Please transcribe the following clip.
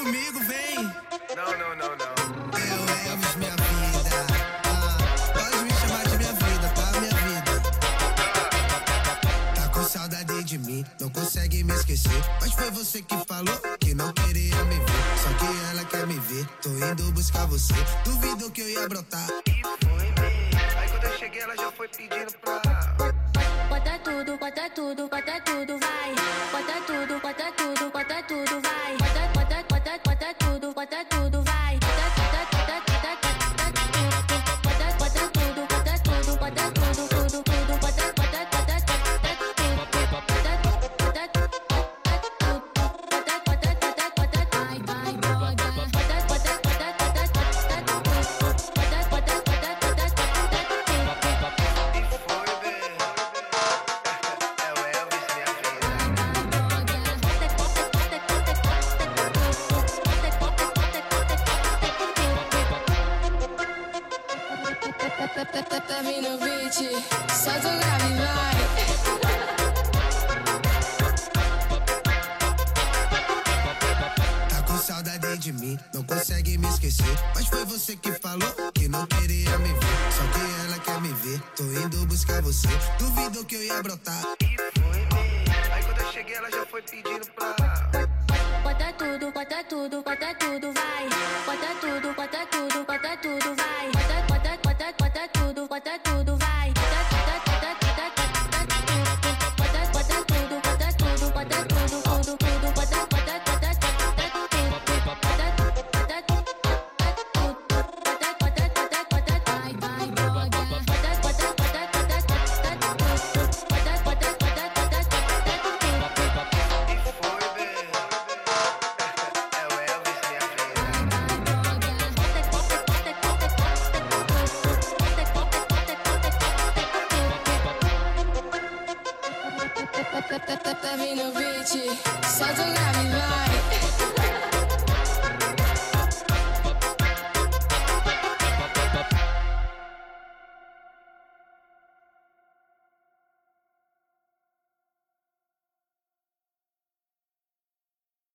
comigo, vem. Não. Eu, Elvis, minha vida. Pode me chamar de minha vida, tá? Minha vida. Tá com saudade de mim, não consegue me esquecer. Mas foi você que falou que não queria me ver. Só que ela quer me ver, tô indo buscar você. Duvidou que eu ia brotar. E foi mesmo. Aí quando eu cheguei, ela já foi pedindo pra. Bota tudo, bota tudo, bota tudo, vai. Bota tudo, bota tudo, bota tudo, vai. Bota tudo, bota tudo, vai. Bota tudo, bota tudo, bota tudo, tudo, bota Tá vindo o beat, solta o grave, vai. Tá com saudade de mim, não consegue me esquecer. Mas foi você que falou que não queria me ver. Só que ela quer me ver, tô indo buscar você. Duvidou que eu ia brotar. E foi mesmo. Aí quando eu cheguei, ela já foi pedindo pra. bota tudo, bota tudo, bota tudo, vai. Bota tudo, bota tudo, bota tudo, vai. Bota tudo, bota tudo, vai. Bota tudo, bota tudo, bota tudo, tudo, bota Tá vindo o beat, solta o grave, vai.